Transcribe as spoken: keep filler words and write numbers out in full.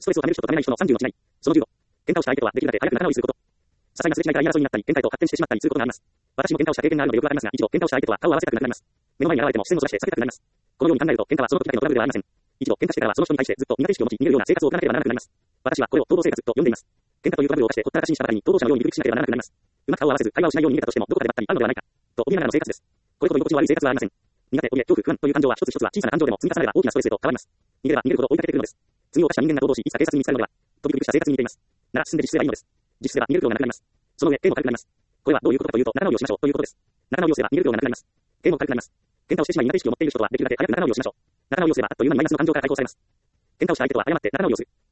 ストレスを溜める人と溜めない人のさんじゅうの違い。そのじゅうご。喧嘩をした相手とはできるだけ早く仲直りすること。些細なすれ違いから言い争いになったり、喧嘩へと発展してしまったりすることがあります。私も喧嘩をした経験があるのでよくわかりますが、一度喧嘩をした相手とは顔を合わせたくなくなります。目の前に現れても視線をそらして避けたくなります。このように考えると、喧嘩はその時だけのトラブルではありません。一度喧嘩してからはその人に対してずっと苦手意識を持ち逃げるような生活を送らなければならなくなります。私はこれを逃亡生活と呼んでいます。喧嘩というトラブルを犯してほったらかしにした場合に逃亡者のように見口しなければならなくなります。うまく顔を合わせず会話をしないように逃げたとしてもどこかでばったり会うのではないかと怯えながらの生活です。これほど居心地の悪い生活はありません。苦手、怯え、恐怖、不安という感情は一つ一つは小さな感情でも積み重ねれば大きなストレスへと変わります。逃げれば逃げるほど追いかけてくるのです。次を犯した人間が逃亡し、いつか警察に見つかるのでは、とびびくりした生活に似ています。なら進んで自首すればいいのです。自首すれば逃げる病がなくなります。その上、刑も軽くなります。これはどういうことかというと、仲直りをしましょうということです。仲直りをすれば逃げる病がなくなります。刑も軽くなります。喧嘩をしてしまい苦手意識を持っている人とはできるだけ早く仲直りをしましょう。仲直りをすればあっという間にマイナスの感情から解放されます。喧嘩をした相手とは誤って仲直りをする。